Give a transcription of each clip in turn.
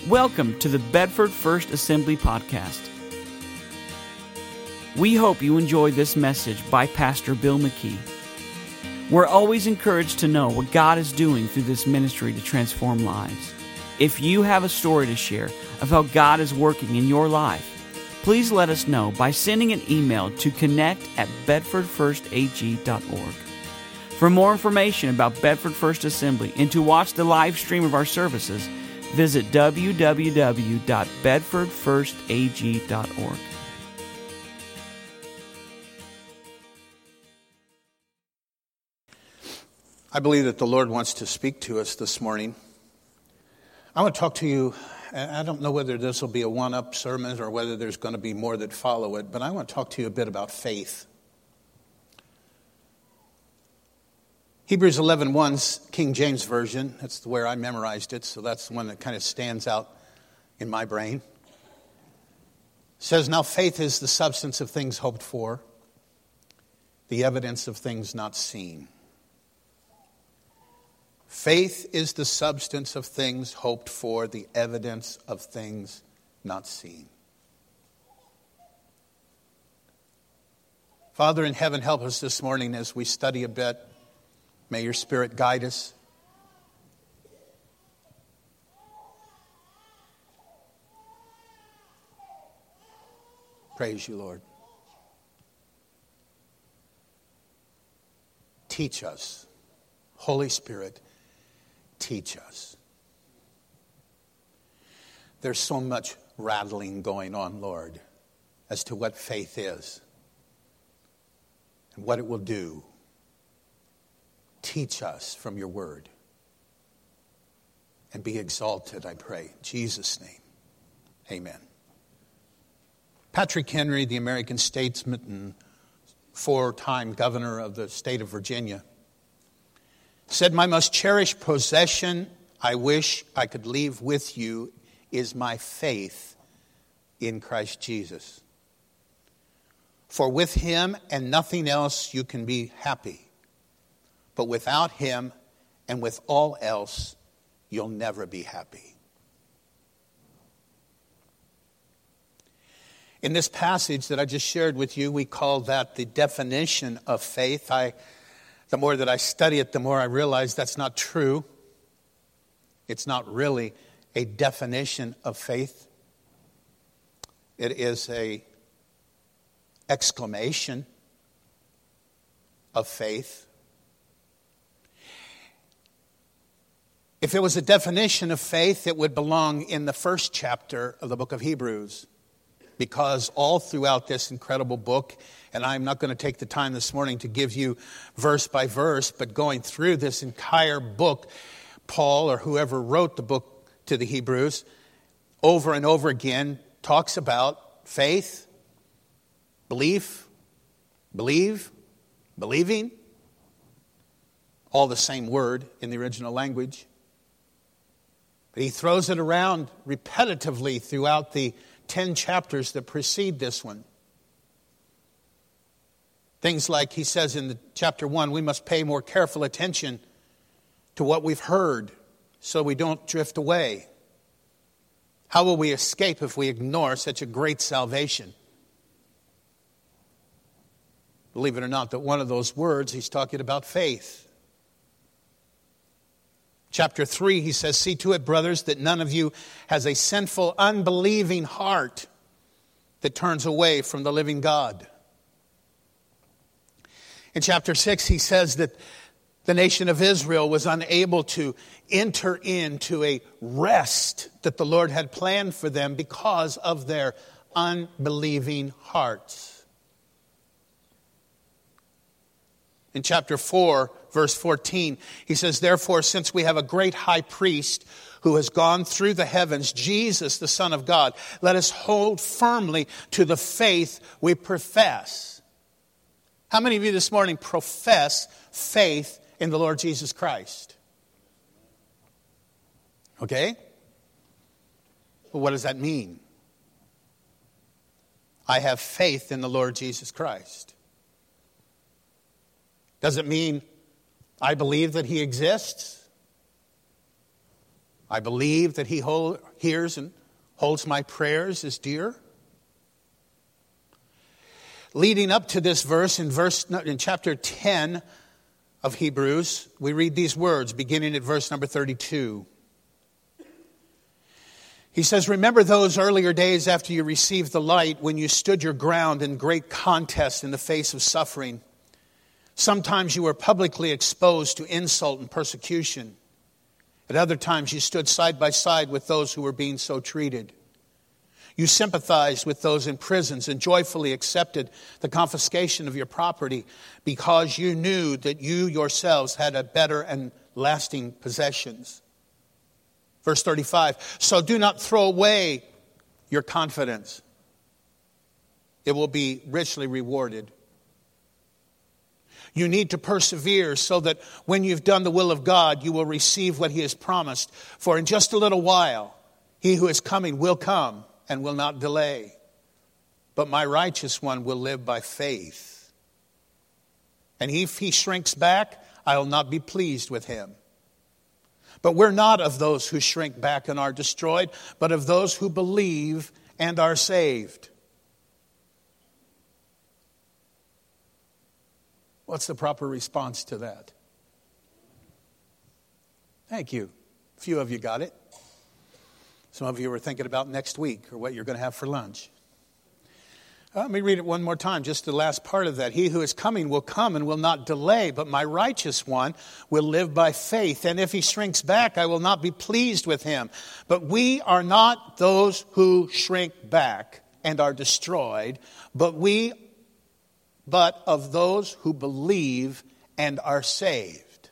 Welcome to the Bedford First Assembly Podcast. We hope you enjoy this message by Pastor Bill McKee. We're always encouraged to know what God is doing through this ministry to transform lives. If you have a story to share of how God is working in your life, please let us know by sending an email to connect@bedfordfirstag.org. For more information about Bedford First Assembly and to watch the live stream of our services, visit www.bedfordfirstag.org. I believe that the Lord wants to speak to us this morning. I want to talk to you, and I don't know whether this will be a one-up sermon or whether there's going to be more that follow it, but I want to talk to you a bit about faith. Hebrews 11:1's King James Version, that's where I memorized it, so that's the one that kind of stands out in my brain. It says, "Now faith is the substance of things hoped for, the evidence of things not seen." Faith is the substance of things hoped for, the evidence of things not seen. Father in heaven, help us this morning as we study a bit. May your Spirit guide us. Praise you, Lord. Teach us. Holy Spirit, teach us. There's so much rattling going on, Lord, as to what faith is and what it will do. Teach us from your word. And be exalted, I pray. In Jesus' name, amen. Patrick Henry, the American statesman and four-time governor of the state of Virginia, said, "My most cherished possession I wish I could leave with you is my faith in Christ Jesus. For with him and nothing else you can be happy. But without him and with all else, you'll never be happy." In this passage that I just shared with you, we call that the definition of faith. The more that I study it, the more I realize that's not true. It's not really a definition of faith. It is an exclamation of faith. If it was a definition of faith, it would belong in the first chapter of the book of Hebrews. Because all throughout this incredible book, and I'm not going to take the time this morning to give you verse by verse, but going through this entire book, Paul or whoever wrote the book to the Hebrews, over and over again, talks about faith, belief, believing, all the same word in the original language. But he throws it around repetitively throughout the 10 chapters that precede this one. Things like he says in chapter 1, we must pay more careful attention to what we've heard so we don't drift away. How will we escape if we ignore such a great salvation? Believe it or not, that one of those words, he's talking about faith. Chapter 3, he says, "See to it, brothers, that none of you has a sinful, unbelieving heart that turns away from the living God." In chapter 6, he says that the nation of Israel was unable to enter into a rest that the Lord had planned for them because of their unbelieving hearts. In chapter 4, verse 14, he says, "Therefore, since we have a great high priest who has gone through the heavens, Jesus, the Son of God, let us hold firmly to the faith we profess." How many of you this morning profess faith in the Lord Jesus Christ? Okay? Well, what does that mean? I have faith in the Lord Jesus Christ. Does it mean I believe that he exists? I believe that he hears and holds my prayers as dear. Leading up to this verse, in chapter 10 of Hebrews, we read these words, beginning at verse number 32. He says, remember those earlier days after you received the light, when you stood your ground in great contest in the face of suffering. Sometimes you were publicly exposed to insult and persecution. At other times you stood side by side with those who were being so treated. You sympathized with those in prisons and joyfully accepted the confiscation of your property because you knew that you yourselves had a better and lasting possessions. Verse 35, so do not throw away your confidence. It will be richly rewarded. You need to persevere so that when you've done the will of God, you will receive what he has promised. For in just a little while, he who is coming will come and will not delay. But my righteous one will live by faith. And if he shrinks back, I will not be pleased with him. But we're not of those who shrink back and are destroyed, but of those who believe and are saved. What's the proper response to that? Thank you. A few of you got it. Some of you were thinking about next week or what you're going to have for lunch. Let me read it one more time, just the last part of that. He who is coming will come and will not delay, but my righteous one will live by faith. And if he shrinks back, I will not be pleased with him. But we are not those who shrink back and are destroyed, but of those who believe and are saved.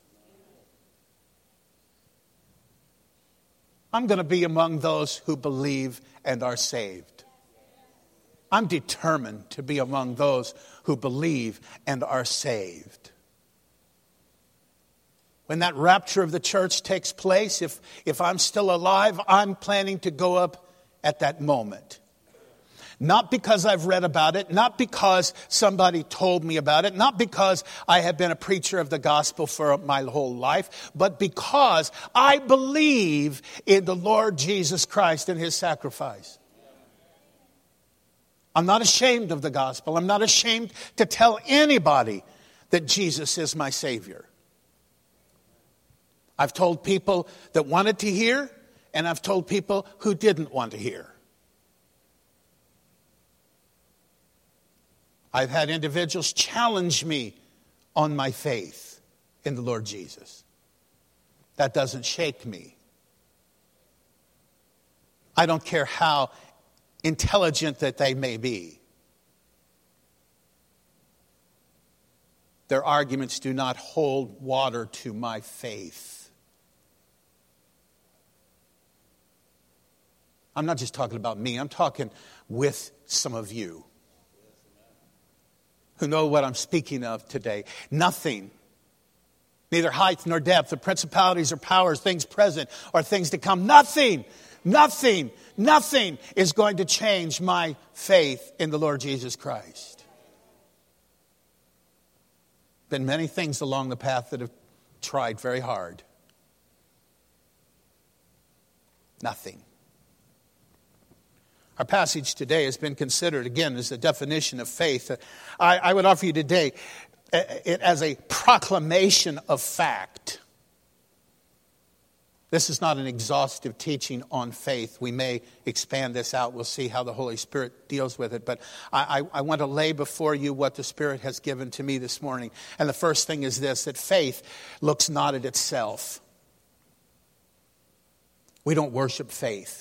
I'm going to be among those who believe and are saved. I'm determined to be among those who believe and are saved. When that rapture of the church takes place, if I'm still alive, I'm planning to go up at that moment. Not because I've read about it, not because somebody told me about it, not because I have been a preacher of the gospel for my whole life, but because I believe in the Lord Jesus Christ and his sacrifice. I'm not ashamed of the gospel. I'm not ashamed to tell anybody that Jesus is my Savior. I've told people that wanted to hear, and I've told people who didn't want to hear. I've had individuals challenge me on my faith in the Lord Jesus. That doesn't shake me. I don't care how intelligent that they may be. Their arguments do not hold water to my faith. I'm not just talking about me. I'm talking with some of you who know what I'm speaking of today. Nothing, neither height nor depth, or principalities or powers, things present or things to come, nothing is going to change my faith in the Lord Jesus Christ. Been many things along the path that have tried very hard. Nothing. Our passage today has been considered, again, as a definition of faith. I would offer you today it as a proclamation of fact. This is not an exhaustive teaching on faith. We may expand this out. We'll see how the Holy Spirit deals with it. But I want to lay before you what the Spirit has given to me this morning. And the first thing is this, that faith looks not at itself. We don't worship faith.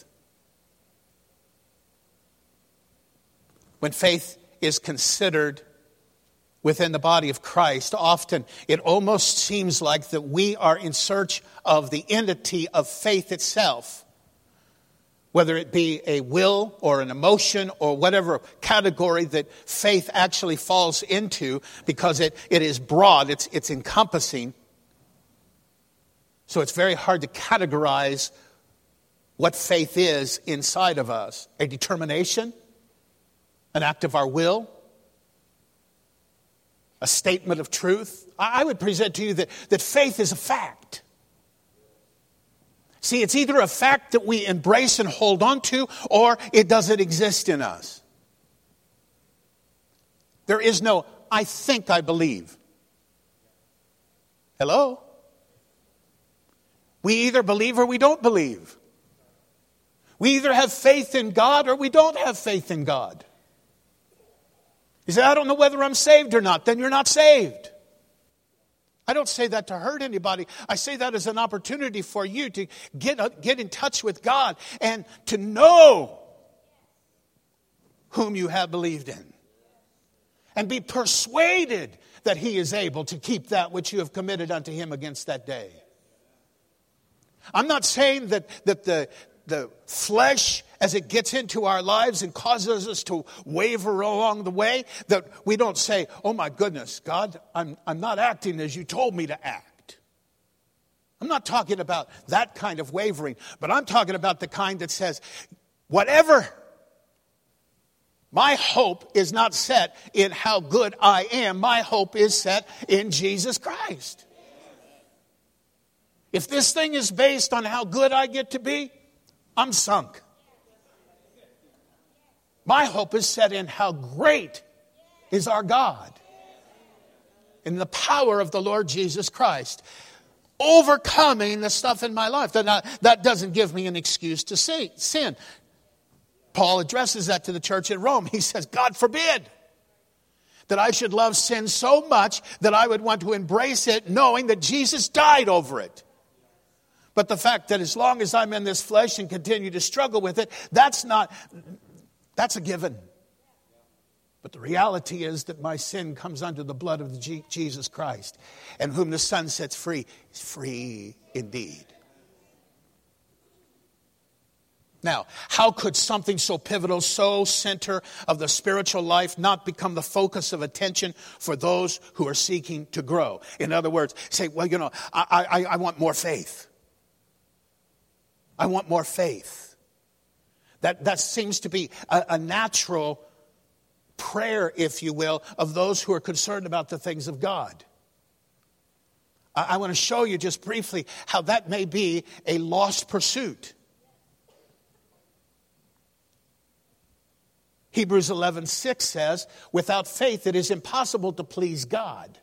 When faith is considered within the body of Christ, often it almost seems like that we are in search of the entity of faith itself. Whether it be a will or an emotion or whatever category that faith actually falls into, because it is broad, it's encompassing. So it's very hard to categorize what faith is inside of us. A determination, an act of our will, a statement of truth. I would present to you that faith is a fact. See, it's either a fact that we embrace and hold on to, or it doesn't exist in us. There is no, I think I believe. Hello? We either believe or we don't believe. We either have faith in God or we don't have faith in God. You say, I don't know whether I'm saved or not. Then you're not saved. I don't say that to hurt anybody. I say that as an opportunity for you to get in touch with God and to know whom you have believed in. And be persuaded that He is able to keep that which you have committed unto Him against that day. I'm not saying that the flesh, as it gets into our lives and causes us to waver along the way, that we don't say, oh my goodness, God, I'm not acting as you told me to act. I'm not talking about that kind of wavering, but I'm talking about the kind that says, whatever, my hope is not set in how good I am. My hope is set in Jesus Christ. If this thing is based on how good I get to be, I'm sunk. My hope is set in how great is our God. In the power of the Lord Jesus Christ. Overcoming the stuff in my life. That doesn't give me an excuse to sin. Paul addresses that to the church at Rome. He says, God forbid that I should love sin so much that I would want to embrace it knowing that Jesus died over it. But the fact that as long as I'm in this flesh and continue to struggle with it, that's a given. But the reality is that my sin comes under the blood of Jesus Christ. And whom the Son sets free is free indeed. Now, how could something so pivotal, so center of the spiritual life, not become the focus of attention for those who are seeking to grow? In other words, say, well, I want more faith. I want more faith. That seems to be a natural prayer, if you will, of those who are concerned about the things of God. I want to show you just briefly how that may be a lost pursuit. Hebrews 11:6 says, without faith it is impossible to please God.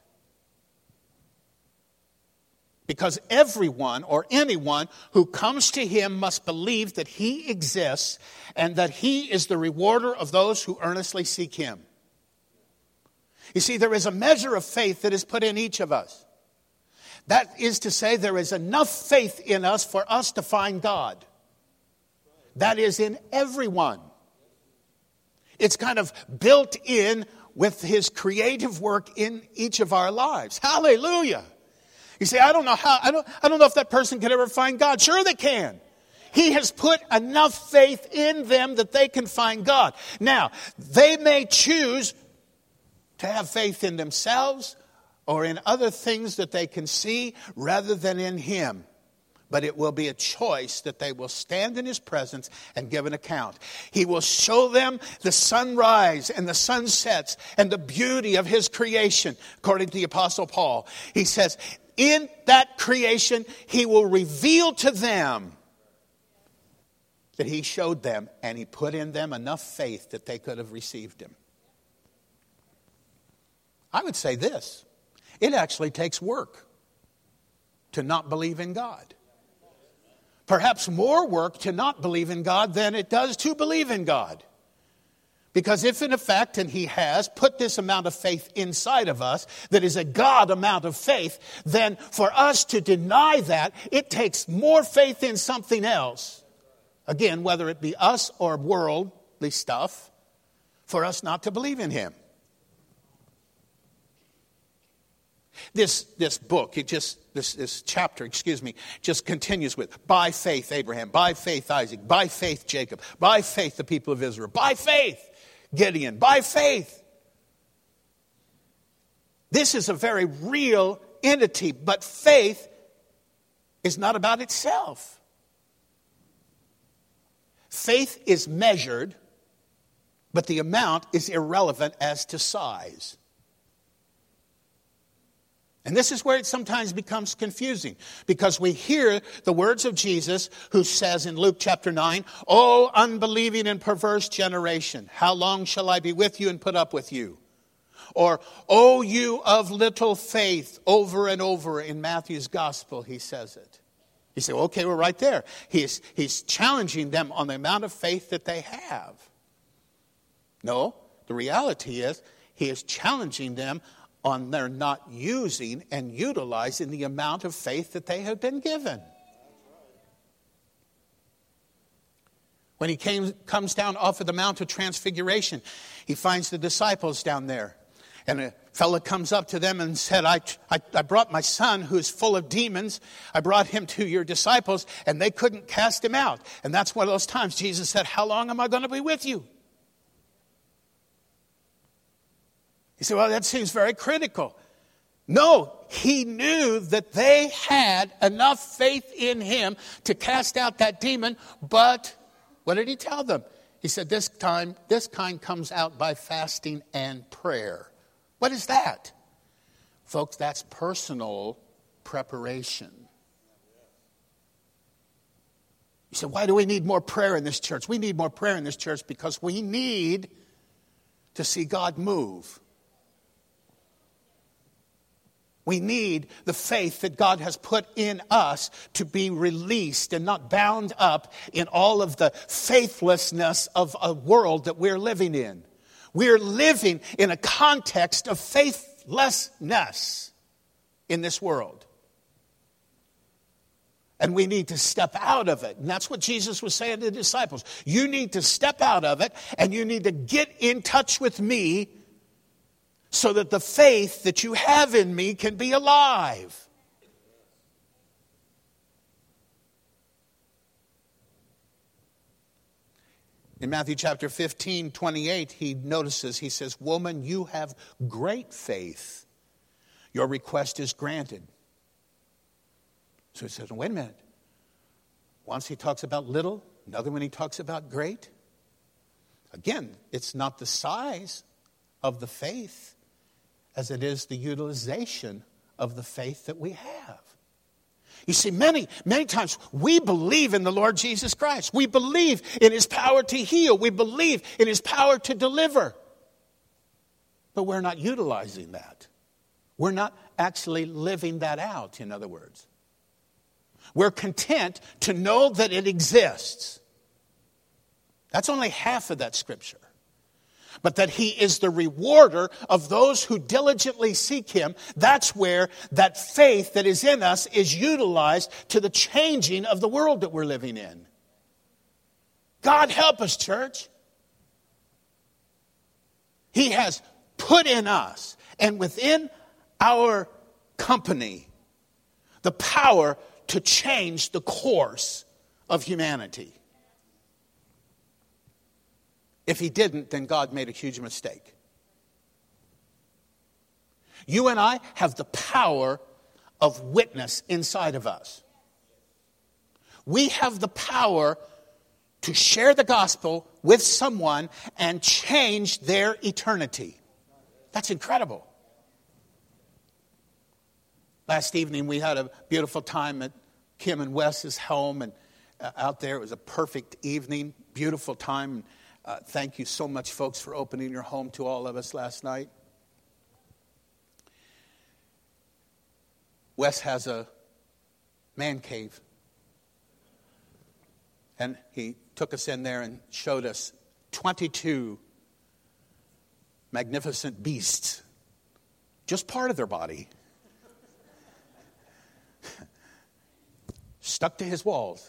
Because everyone or anyone who comes to Him must believe that He exists and that He is the rewarder of those who earnestly seek Him. You see, there is a measure of faith that is put in each of us. That is to say, there is enough faith in us for us to find God. That is in everyone. It's kind of built in with His creative work in each of our lives. Hallelujah. You say, I don't know if that person can ever find God. Sure they can. He has put enough faith in them that they can find God. Now, they may choose to have faith in themselves or in other things that they can see rather than in Him. But it will be a choice that they will stand in His presence and give an account. He will show them the sunrise and the sunsets and the beauty of His creation, according to the Apostle Paul. He says, in that creation, He will reveal to them that He showed them and He put in them enough faith that they could have received Him. I would say this, it actually takes work to not believe in God. Perhaps more work to not believe in God than it does to believe in God. Because if in effect, and He has put this amount of faith inside of us, that is a God amount of faith, then for us to deny that, it takes more faith in something else. Again, whether it be us or worldly stuff, for us not to believe in Him. This book, this chapter, just continues with, by faith Abraham, by faith Isaac, by faith Jacob, by faith the people of Israel, by faith Gideon, by faith. This is a very real entity, but faith is not about itself. Faith is measured, but the amount is irrelevant as to size. And this is where it sometimes becomes confusing, because we hear the words of Jesus, who says in Luke chapter 9, "O unbelieving and perverse generation, how long shall I be with you and put up with you?" Or, "O you of little faith," over and over in Matthew's gospel he says it. You say, well, okay, we're right there. He's challenging them on the amount of faith that they have. No, the reality is he is challenging them on their not using and utilizing the amount of faith that they have been given. When he comes down off of the Mount of Transfiguration, he finds the disciples down there. And a fellow comes up to them and said, I brought my son who's full of demons. I brought him to your disciples, and they couldn't cast him out. And that's one of those times Jesus said, "How long am I going to be with you?" You say, well, that seems very critical. No, he knew that they had enough faith in him to cast out that demon. But what did he tell them? He said, this kind comes out by fasting and prayer. What is that? Folks, that's personal preparation. You say, why do we need more prayer in this church? We need more prayer in this church because we need to see God move. We need the faith that God has put in us to be released and not bound up in all of the faithlessness of a world that we're living in. We're living in a context of faithlessness in this world. And we need to step out of it. And that's what Jesus was saying to the disciples. You need to step out of it, and you need to get in touch with me so that the faith that you have in me can be alive. In Matthew chapter 15:28, he says, "Woman, you have great faith. Your request is granted." So he says, wait a minute. Once he talks about little, another one he talks about great. Again, it's not the size of the faith as it is the utilization of the faith that we have. You see, many times we believe in the Lord Jesus Christ. We believe in his power to heal. We believe in his power to deliver. But we're not utilizing that. We're not actually living that out, in other words. We're content to know that it exists. That's only half of that scripture. But that he is the rewarder of those who diligently seek him. That's where that faith that is in us is utilized to the changing of the world that we're living in. God help us, church. He has put in us and within our company the power to change the course of humanity. If he didn't, then God made a huge mistake. You and I have the power of witness inside of us. We have the power to share the gospel with someone and change their eternity. That's incredible. Last evening we had a beautiful time at Kim and Wes's home, and out there it was a perfect evening, beautiful time. Thank you so much, folks, for opening your home to all of us last night. Wes has a man cave. And he took us in there and showed us 22 magnificent beasts. Just part of their body. Stuck to his walls.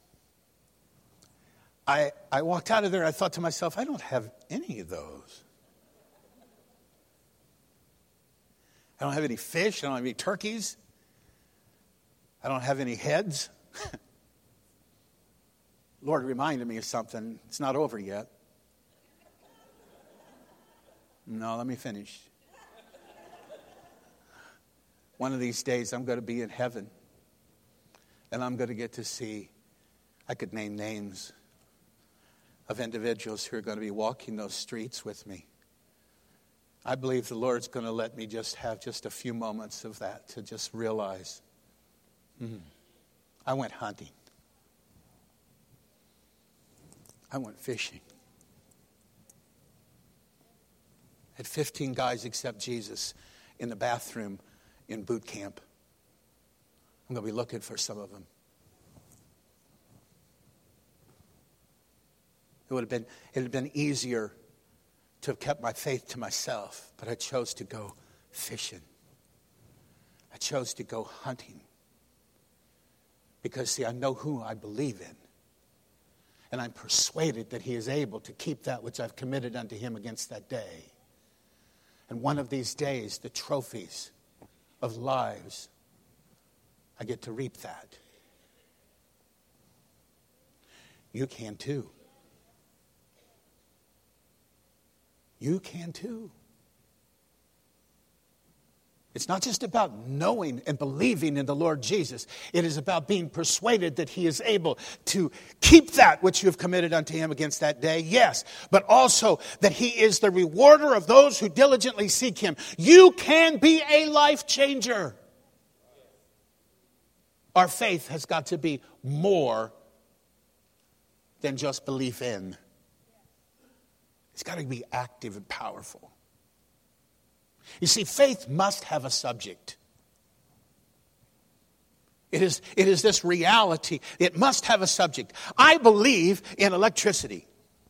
I walked out of there and I thought to myself, I don't have any of those. I don't have any fish. I don't have any turkeys. I don't have any heads. Lord reminded me of something. It's not over yet. No, let me finish. One of these days I'm going to be in heaven. And I'm going to get to see, I could name names of individuals who are going to be walking those streets with me. I believe the Lord's going to let me just have just a few moments of that to just realize, I went hunting. I went fishing. Had 15 guys except Jesus in the bathroom in boot camp. I'm going to be looking for some of them. It had been easier to have kept my faith to myself, but I chose to go fishing. I chose to go hunting. Because, see, I know who I believe in. And I'm persuaded that he is able to keep that which I've committed unto him against that day. And one of these days, the trophies of lives, I get to reap that. You can too. You can too. It's not just about knowing and believing in the Lord Jesus. It is about being persuaded that he is able to keep that which you have committed unto him against that day, yes, but also that he is the rewarder of those who diligently seek him. You can be a life changer. Our faith has got to be more than just belief in. It's got to be active and powerful. You see, faith must have a subject. It is this reality. It must have a subject. I believe in electricity.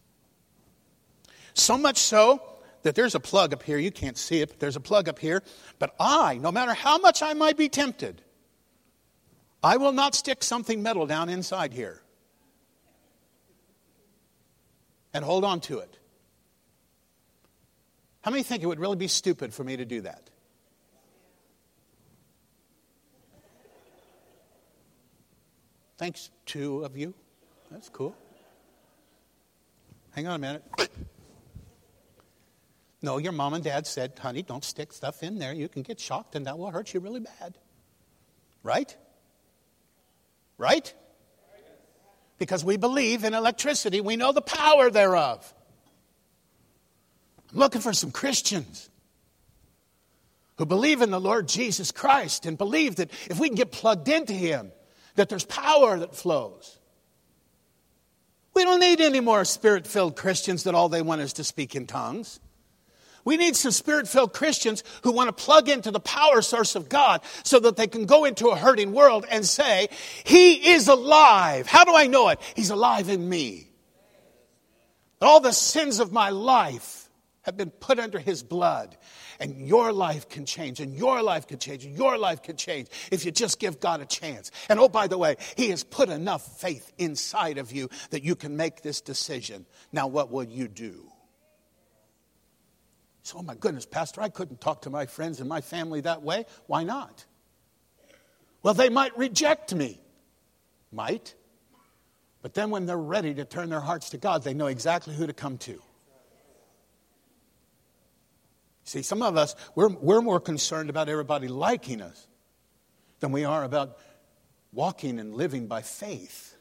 So much so that there's a plug up here. You can't see it, but there's a plug up here. But no matter how much I might be tempted, I will not stick something metal down inside here and hold on to it. How many think it would really be stupid for me to do that? Thanks, 2 of you. That's cool. Hang on a minute. No, your mom and dad said, honey, don't stick stuff in there. You can get shocked and that will hurt you really bad. Right? Right? Because we believe in electricity. We know the power thereof. I'm looking for some Christians who believe in the Lord Jesus Christ and believe that if we can get plugged into him, that there's power that flows. We don't need any more Spirit-filled Christians that all they want is to speak in tongues. We need some Spirit-filled Christians who want to plug into the power source of God so that they can go into a hurting world and say, he is alive. How do I know it? He's alive in me. All the sins of my life have been put under his blood. And your life can change, and your life can change, and your life can change if you just give God a chance. And oh, by the way, he has put enough faith inside of you that you can make this decision. Now, what will you do? So, oh my goodness, Pastor, I couldn't talk to my friends and my family that way. Why not? Well, they might reject me. Might. But then when they're ready to turn their hearts to God, they know exactly who to come to. See, some of us, we're more concerned about everybody liking us than we are about walking and living by faith.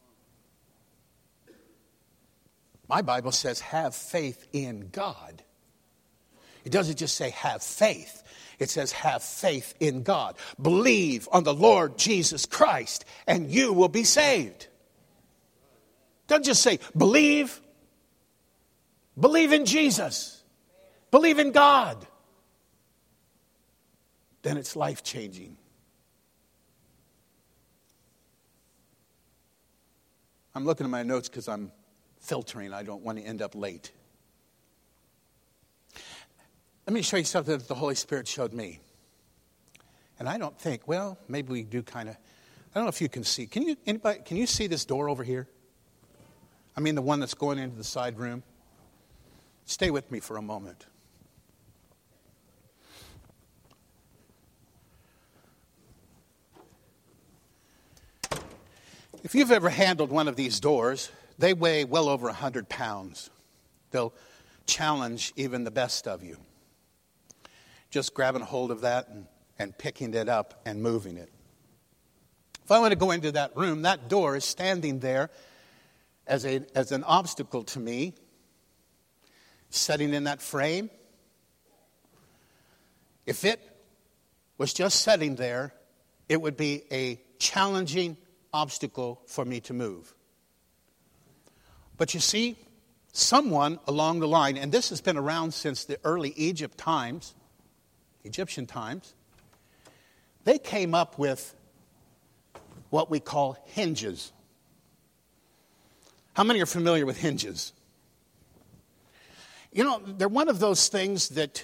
My Bible says, have faith in God. It doesn't just say have faith. It says have faith in God. Believe on the Lord Jesus Christ and you will be saved. It doesn't just say believe. Believe in Jesus. Believe in God. Then it's life-changing. I'm looking at my notes because I'm filtering. I don't want to end up late. Let me show you something that the Holy Spirit showed me. And I don't think, well, maybe we do kind of, I don't know if you can see. Can you see this door over here? I mean the one that's going into the side room. Stay with me for a moment. If you've ever handled one of these doors, they weigh well over 100 pounds. They'll challenge even the best of you. Just grabbing a hold of that and picking it up and moving it. If I want to go into that room, that door is standing there as an obstacle to me, sitting in that frame. If it was just sitting there, it would be a challenging obstacle for me to move. But you see, someone along the line, and this has been around since the early Egyptian times, they came up with what we call hinges. How many are familiar with hinges? You know, they're one of those things that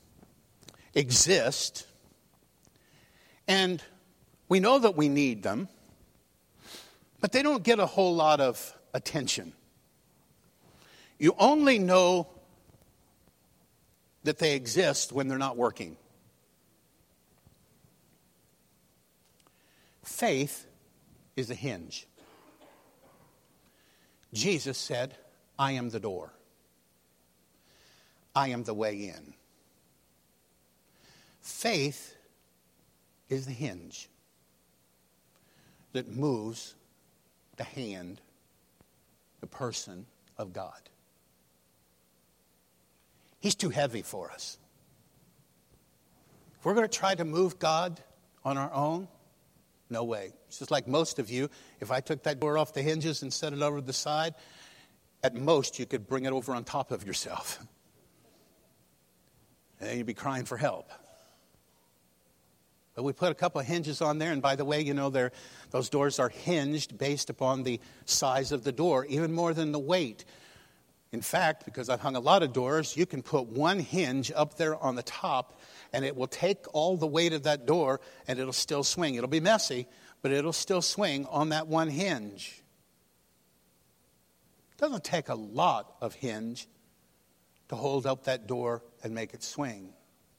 exist, and we know that we need them, but they don't get a whole lot of attention. You only know that they exist when they're not working. Faith is a hinge. Jesus said, I am the door. I am the way in. Faith is the hinge that moves the hand, the person of God. He's too heavy for us. If we're going to try to move God on our own, no way. It's just like most of you, if I took that door off the hinges and set it over to the side, at most you could bring it over on top of yourself. And then you'd be crying for help. But we put a couple of hinges on there, and by the way, you know, those doors are hinged based upon the size of the door, even more than the weight. In fact, because I've hung a lot of doors, you can put one hinge up there on the top, and it will take all the weight of that door, and it'll still swing. It'll be messy, but it'll still swing on that one hinge. It doesn't take a lot of hinge to hold up that door and make it swing.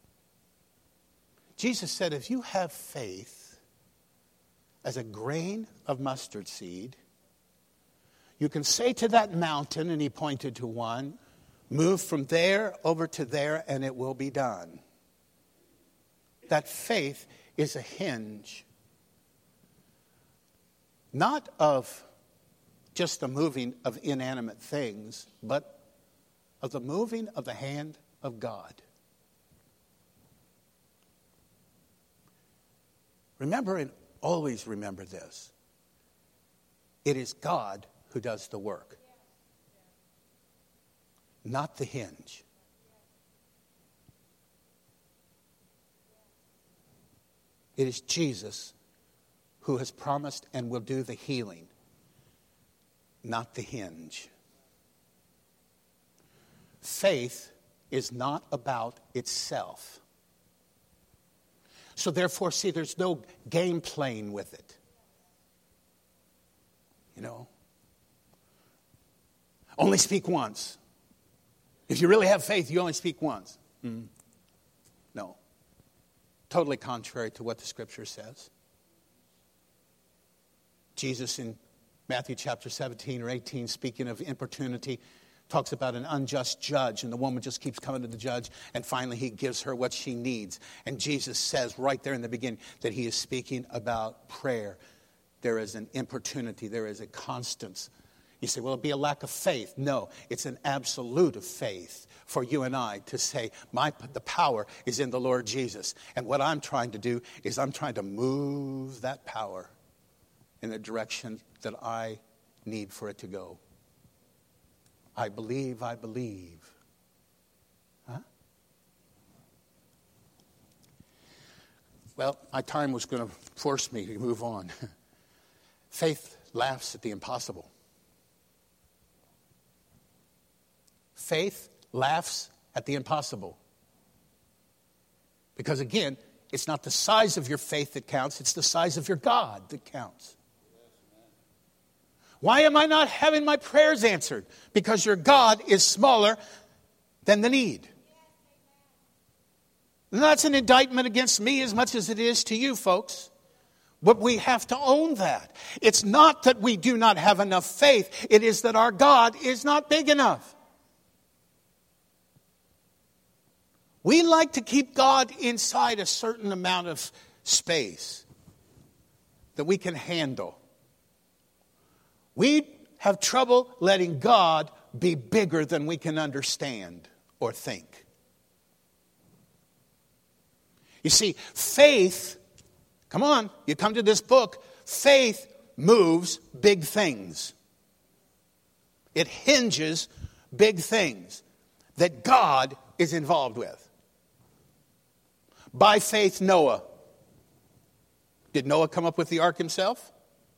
Jesus said, if you have faith as a grain of mustard seed, you can say to that mountain, and he pointed to one, move from there over to there, and it will be done. That faith is a hinge, not of just the moving of inanimate things, but of the moving of the hand of God. Remember, and always remember this. It is God who does the work, not the hinge. It is Jesus who has promised and will do the healing, not the hinge. Faith is not about itself. So therefore, see, there's no game playing with it. You know? Only speak once. If you really have faith, you only speak once. No. Totally contrary to what the Scripture says. Jesus in Matthew chapter 17 or 18, speaking of importunity, talks about an unjust judge, and the woman just keeps coming to the judge, and finally he gives her what she needs. And Jesus says right there in the beginning that he is speaking about prayer. There is an importunity, there is a constance. You say, well, it'll be a lack of faith. No, it's an absolute of faith for you and I to say, the power is in the Lord Jesus. And what I'm trying to do is I'm trying to move that power in the direction that I need for it to go. I believe, I believe. Huh? Well, my time was going to force me to move on. Faith laughs at the impossible. Faith laughs at the impossible. Because again, it's not the size of your faith that counts, it's the size of your God that counts. Why am I not having my prayers answered? Because your God is smaller than the need. And that's an indictment against me as much as it is to you, folks. But we have to own that. It's not that we do not have enough faith. It is that our God is not big enough. We like to keep God inside a certain amount of space that we can handle. We have trouble letting God be bigger than we can understand or think. You see, faith, come on, you come to this book, faith moves big things. It hinges big things that God is involved with. By faith, Noah. Did Noah come up with the ark himself?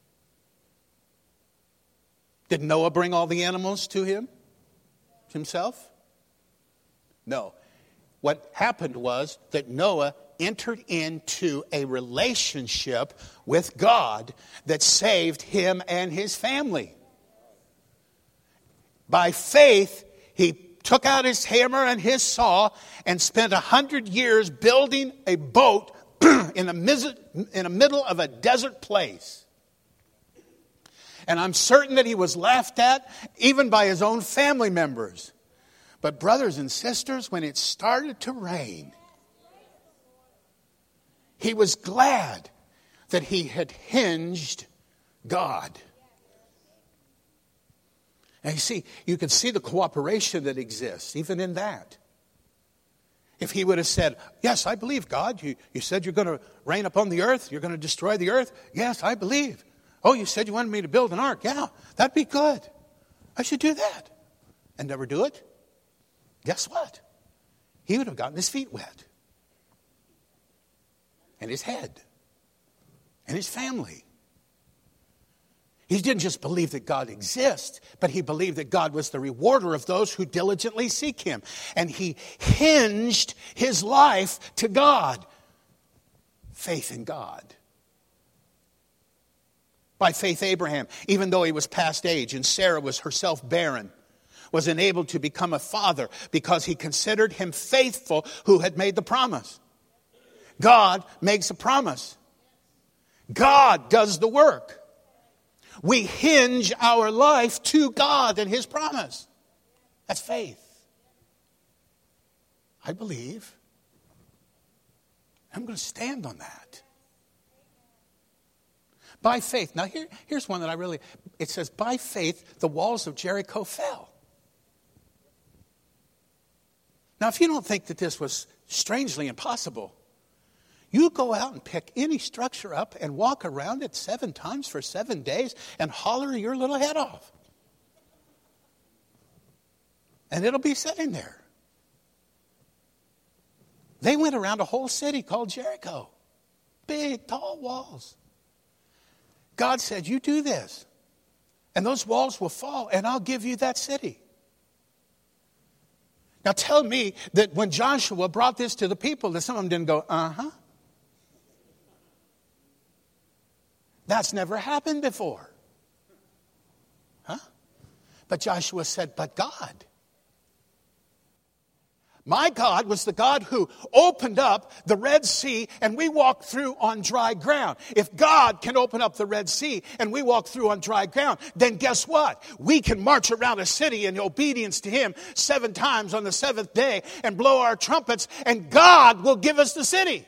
Did Noah bring all the animals to himself? No. What happened was that Noah entered into a relationship with God that saved him and his family. By faith, he took out his hammer and his saw and spent 100 years building a boat in the middle of a desert place. And I'm certain that he was laughed at even by his own family members. But brothers and sisters, when it started to rain, he was glad that he had hinged God. And you can see the cooperation that exists even in that. If he would have said, yes, I believe, God. You said you're going to rain upon the earth. You're going to destroy the earth. Yes, I believe. Oh, you said you wanted me to build an ark. Yeah, that'd be good. I should do that. And never do it. Guess what? He would have gotten his feet wet. And his head. And his family. He didn't just believe that God exists, but he believed that God was the rewarder of those who diligently seek him. And he hinged his life to God. Faith in God. By faith, Abraham, even though he was past age and Sarah was herself barren, was enabled to become a father because he considered him faithful who had made the promise. God makes a promise. God does the work. We hinge our life to God and his promise. That's faith. I believe. I'm going to stand on that. By faith. Now here's one that it says, by faith, the walls of Jericho fell. Now if you don't think that this was strangely impossible, you go out and pick any structure up and walk around it 7 times for 7 days and holler your little head off. And it'll be sitting there. They went around a whole city called Jericho. Big, tall walls. God said, you do this. And those walls will fall and I'll give you that city. Now tell me that when Joshua brought this to the people, that some of them didn't go, uh-huh. That's never happened before. Huh? But Joshua said, but God. My God was the God who opened up the Red Sea and we walked through on dry ground. If God can open up the Red Sea and we walk through on dry ground, then guess what? We can march around a city in obedience to him 7 times on the 7th day and blow our trumpets and God will give us the city.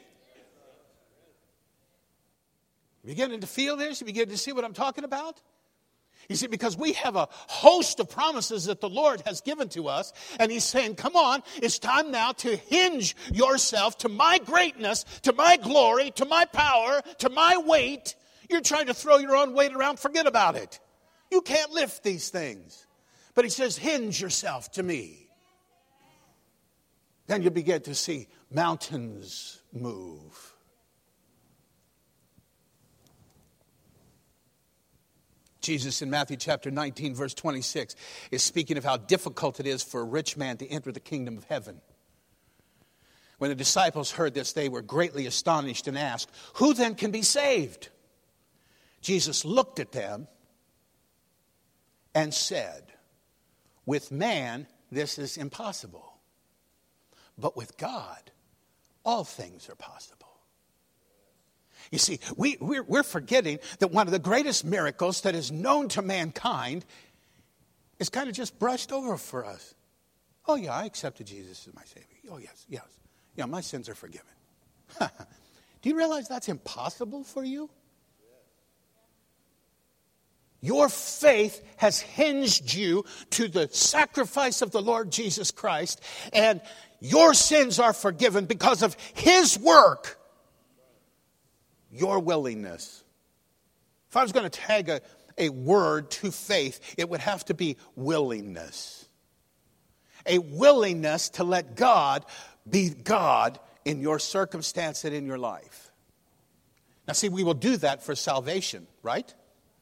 Beginning to feel this? You begin to see what I'm talking about? You see, because we have a host of promises that the Lord has given to us, and he's saying, come on, it's time now to hinge yourself to my greatness, to my glory, to my power, to my weight. You're trying to throw your own weight around, forget about it. You can't lift these things. But he says, hinge yourself to me. Then you begin to see mountains move. Jesus in Matthew chapter 19, verse 26, is speaking of how difficult it is for a rich man to enter the kingdom of heaven. When the disciples heard this, they were greatly astonished and asked, who then can be saved? Jesus looked at them and said, with man, this is impossible. But with God, all things are possible. You see, we're forgetting that one of the greatest miracles that is known to mankind is kind of just brushed over for us. Oh, yeah, I accepted Jesus as my Savior. Oh, yes. Yeah, my sins are forgiven. Do you realize that's impossible for you? Your faith has hinged you to the sacrifice of the Lord Jesus Christ, and your sins are forgiven because of his work. your willingness. If I was going to tag a word to faith, it would have to be willingness. A willingness to let God be God in your circumstance and in your life. Now see, we will do that for salvation, right?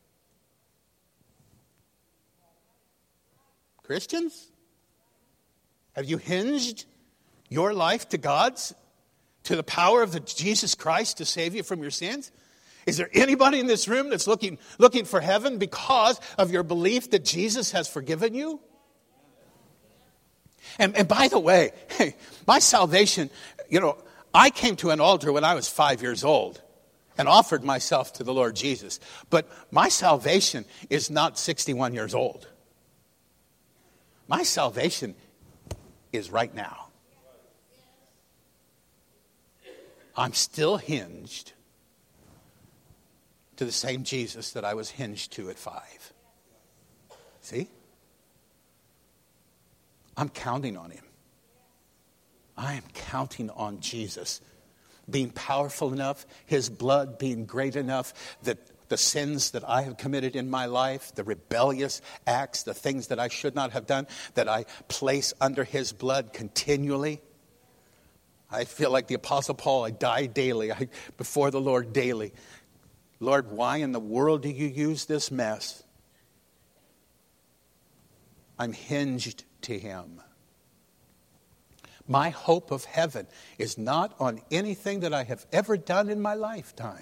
Christians? Have you hinged your life to God's, to the power of Jesus Christ to save you from your sins? Is there anybody in this room that's looking for heaven because of your belief that Jesus has forgiven you? And by the way, hey, my salvation, I came to an altar when I was 5 years old and offered myself to the Lord Jesus. But my salvation is not 61 years old. My salvation is right now. I'm still hinged to the same Jesus that I was hinged to at 5. See? I'm counting on him. I am counting on Jesus being powerful enough, his blood being great enough that the sins that I have committed in my life, the rebellious acts, the things that I should not have done, that I place under his blood continually. I feel like the Apostle Paul, I die daily, before the Lord daily. Lord, why in the world do you use this mess? I'm hinged to him. My hope of heaven is not on anything that I have ever done in my lifetime.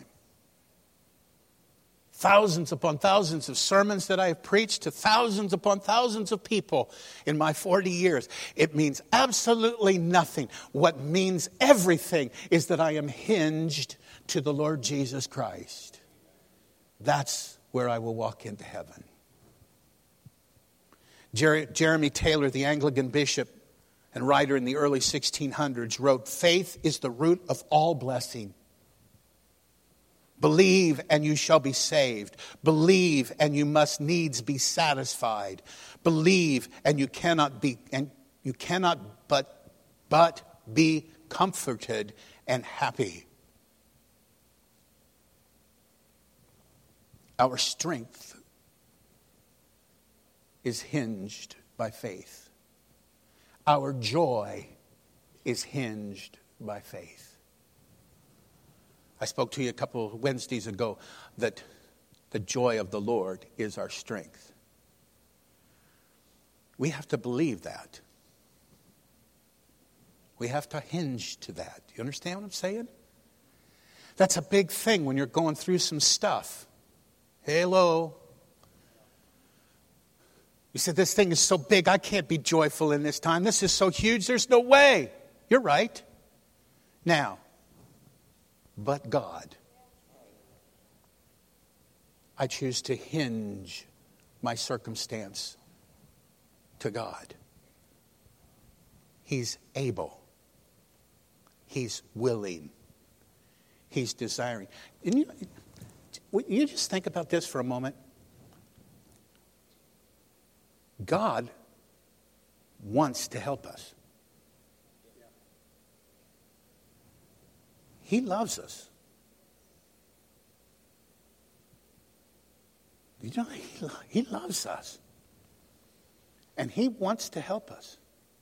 Thousands upon thousands of sermons that I have preached to thousands upon thousands of people in my 40 years. It means absolutely nothing. What means everything is that I am hinged to the Lord Jesus Christ. That's where I will walk into heaven. Jeremy Taylor, the Anglican bishop and writer in the early 1600s, wrote, "Faith is the root of all blessing. Believe and you shall be saved. Believe and you must needs be satisfied. Believe and you cannot but be comforted and happy." Our strength is hinged by faith. Our joy is hinged by faith. I spoke to you a couple of Wednesdays ago that the joy of the Lord is our strength. We have to believe that. We have to hinge to that. Do you understand what I'm saying? That's a big thing when you're going through some stuff. Hello. You said, this thing is so big, I can't be joyful in this time. This is so huge, there's no way. You're right. Now, but God. I choose to hinge my circumstance to God. He's able. He's willing. He's desiring. And you just think about this for a moment. God wants to help us. He loves us. You know, he loves us. And he wants to help us.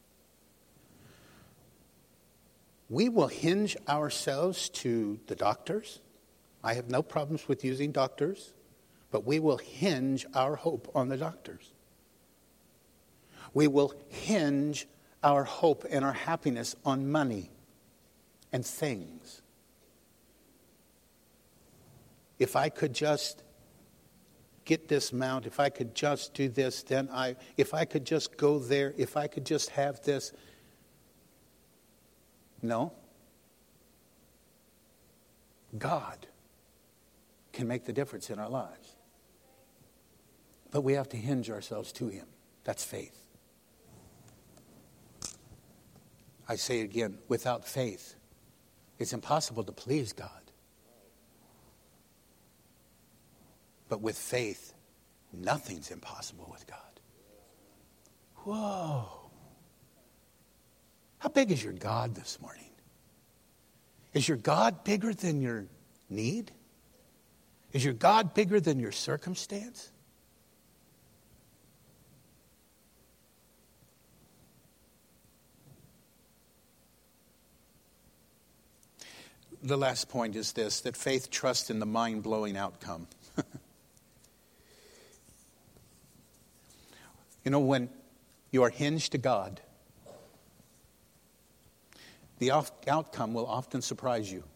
We will hinge ourselves to the doctors. I have no problems with using doctors, but we will hinge our hope on the doctors. We will hinge our hope and our happiness on money and things. If I could just get this amount, if I could just do this, if I could just go there, if I could just have this. No. God can make the difference in our lives. But we have to hinge ourselves to him. That's faith. I say it again, without faith, it's impossible to please God. But with faith, nothing's impossible with God. Whoa. How big is your God this morning? Is your God bigger than your need? Is your God bigger than your circumstance? The last point is this, that faith trusts in the mind-blowing outcome. You know, when you are hinged to God, the outcome will often surprise you.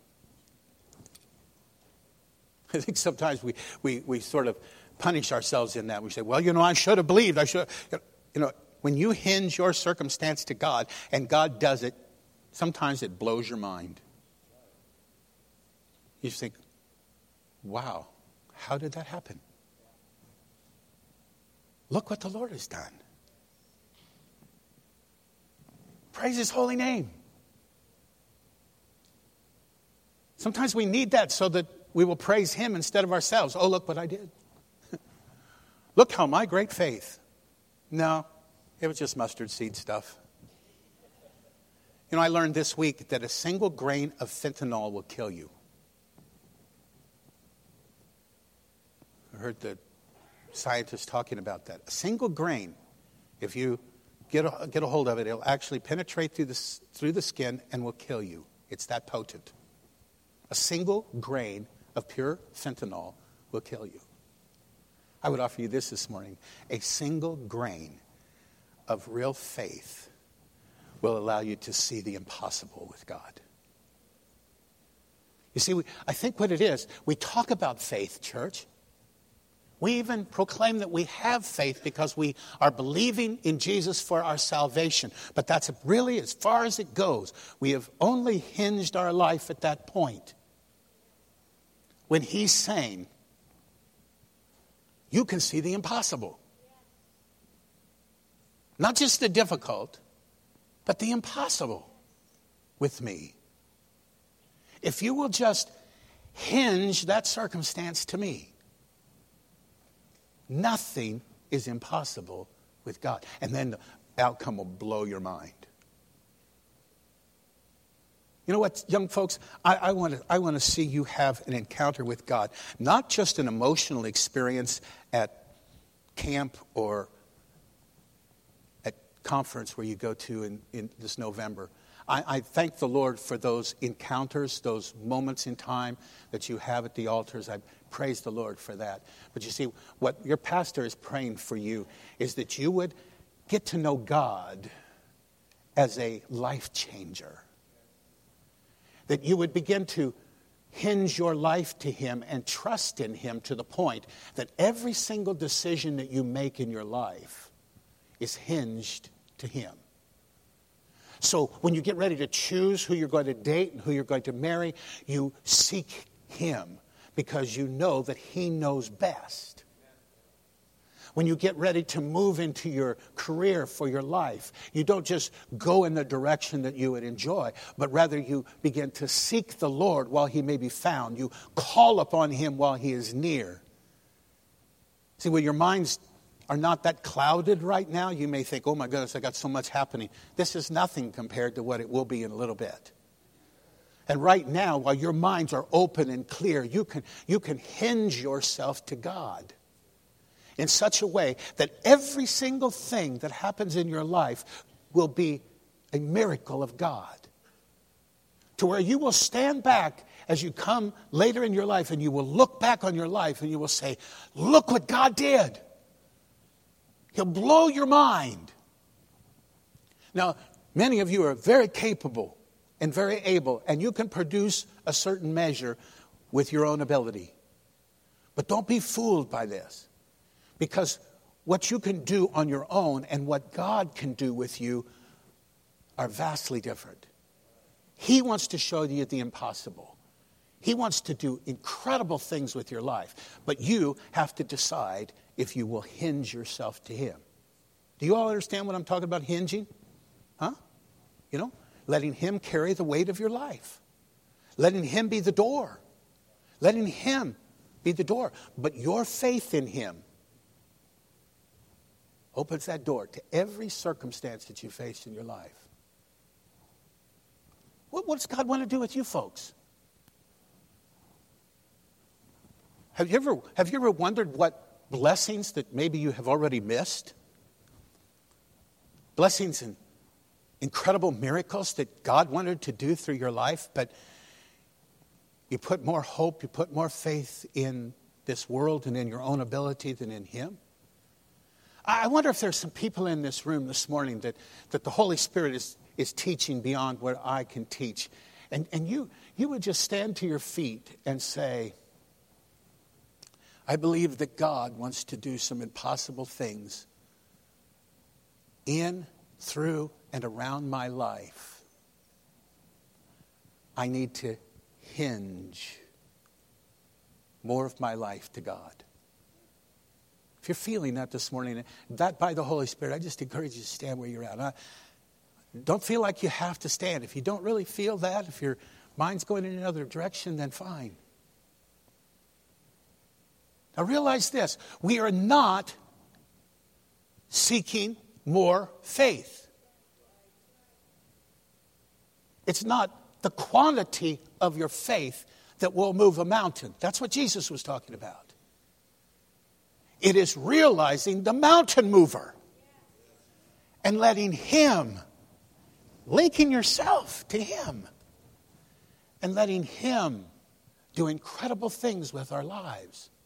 I think sometimes we sort of punish ourselves in that. We say, well, I should have believed. When you hinge your circumstance to God and God does it, sometimes it blows your mind. You think, wow, how did that happen? Look what the Lord has done. Praise His holy name. Sometimes we need that so that we will praise Him instead of ourselves. Oh, look what I did. Look how my great faith. No, it was just mustard seed stuff. I learned this week that a single grain of fentanyl will kill you. I heard the scientists talking about that. A single grain, if you get a hold of it, it'll actually penetrate through the skin and will kill you. It's that potent. A single grain of pure fentanyl will kill you. I would offer you this morning. A single grain of real faith will allow you to see the impossible with God. You see, I think what it is, we talk about faith, church. We even proclaim that we have faith because we are believing in Jesus for our salvation. But that's really as far as it goes. We have only hinged our life at that point. When He's saying, you can see the impossible. Not just the difficult, but the impossible with me. If you will just hinge that circumstance to me, nothing is impossible with God. And then the outcome will blow your mind. You know what, young folks? I want to see you have an encounter with God. Not just an emotional experience at camp or at conference where you go to in this November. I thank the Lord for those encounters, those moments in time that you have at the altars. I praise the Lord for that. But you see, what your pastor is praying for you is that you would get to know God as a life changer. That you would begin to hinge your life to Him and trust in Him to the point that every single decision that you make in your life is hinged to Him. So when you get ready to choose who you're going to date and who you're going to marry, you seek Him because you know that He knows best. When you get ready to move into your career for your life, you don't just go in the direction that you would enjoy, but rather you begin to seek the Lord while He may be found. You call upon Him while He is near. See, when your minds are not that clouded right now, you may think, oh my goodness, I got so much happening. This is nothing compared to what it will be in a little bit. And right now, while your minds are open and clear, you can hinge yourself to God in such a way that every single thing that happens in your life will be a miracle of God. To where you will stand back as you come later in your life and you will look back on your life and you will say, look what God did. He'll blow your mind. Now, many of you are very capable and very able, and you can produce a certain measure with your own ability. But don't be fooled by this, because what you can do on your own and what God can do with you are vastly different. He wants to show you the impossible. He wants to do incredible things with your life, but you have to decide if you will hinge yourself to Him. Do you all understand what I'm talking about, hinging? Huh? Letting Him carry the weight of your life. Letting Him be the door. Letting Him be the door. But your faith in Him opens that door to every circumstance that you face in your life. What does God want to do with you folks? Have you ever wondered what blessings that maybe you have already missed? Blessings and incredible miracles that God wanted to do through your life, but you put more hope, you put more faith in this world and in your own ability than in Him. I wonder if there's some people in this room this morning that the Holy Spirit is teaching beyond what I can teach. And you would just stand to your feet and say, I believe that God wants to do some impossible things in, through, and around my life. I need to hinge more of my life to God. If you're feeling that this morning, that by the Holy Spirit, I just encourage you to stand where you're at. Don't feel like you have to stand. If you don't really feel that, if your mind's going in another direction, then fine. Now realize this, we are not seeking more faith. It's not the quantity of your faith that will move a mountain. That's what Jesus was talking about. It is realizing the mountain mover and letting Him, linking yourself to Him and letting Him do incredible things with our lives.